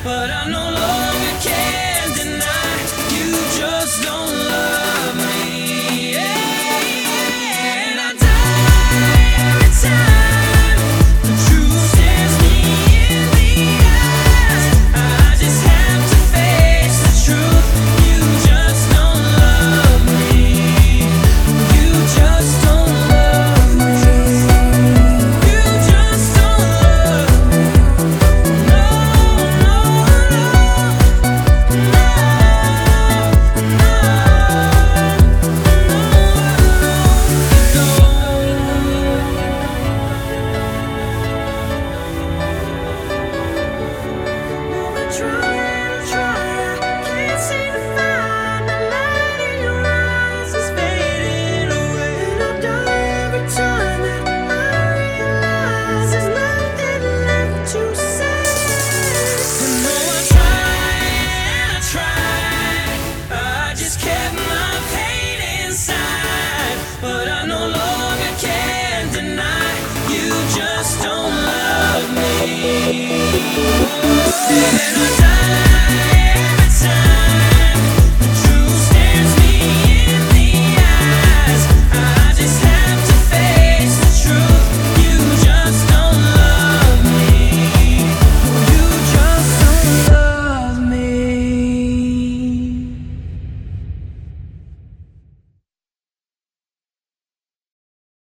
but I no longer can deny you just don't love me. Yeah. And I die every time the truth stares me in the eyes. I just have to face the truth. You just don't love me. You just don't love me. You just don't love me. No, no, but I no longer can deny you just don't love me. And I